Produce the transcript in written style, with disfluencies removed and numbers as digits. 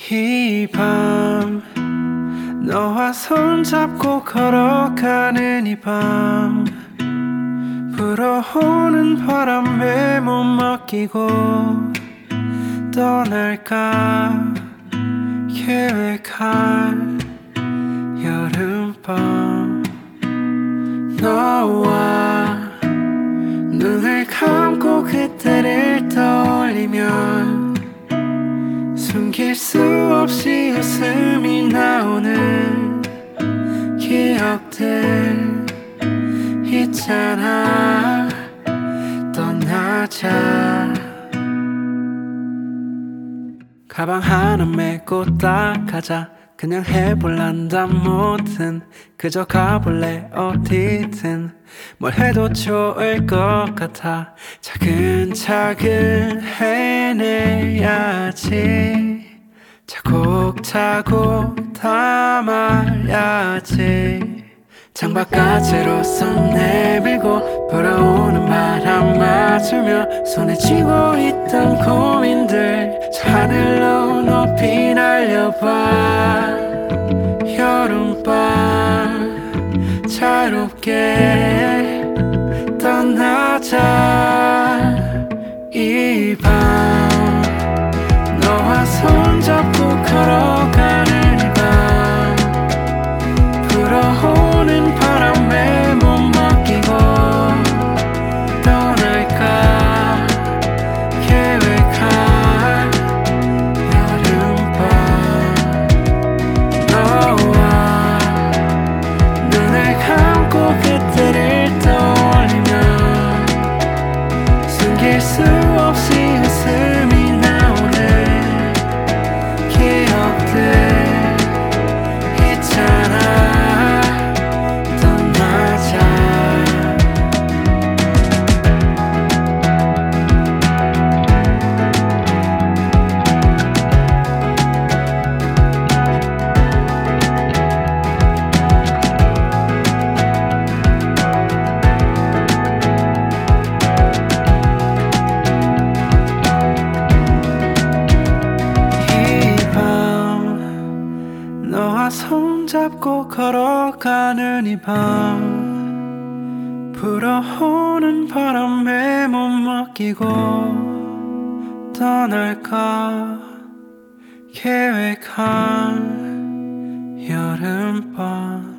이 밤 너와 손잡고 걸어가는 이 밤 불어오는 바람에 못 맡기고 떠날까 계획한 여름밤 너와 눈을 감고 그때를 떠올리면 숨길 수 없이 웃음이 나오는 기억들 있잖아. 떠나자. 가방 하나 메고 딱 가자. 그냥 해볼란다 뭐든 그저 가볼래 어디든 뭘 해도 좋을 것 같아. 차근차근 해내야지. 차곡차곡 담아야지. 창밖까지로 손 내밀고 불어오는 바람 맞으며 손에 쥐고 있던 고민들 저 하늘로 높이 날려봐. 여름밤 자유롭게 떠나자. 이 밤 너와 손잡고 걸어가는 이 밤 불어오는 바람에 못 맡기고 떠날까 계획한 여름밤 너와 눈을 감고 그때를 떠올리면 숨길 수 없이 웃음이 나오는 기억들 너와 손잡고 걸어가는 이 밤 불어오는 바람에 못 맡기고 떠날까 계획한 여름밤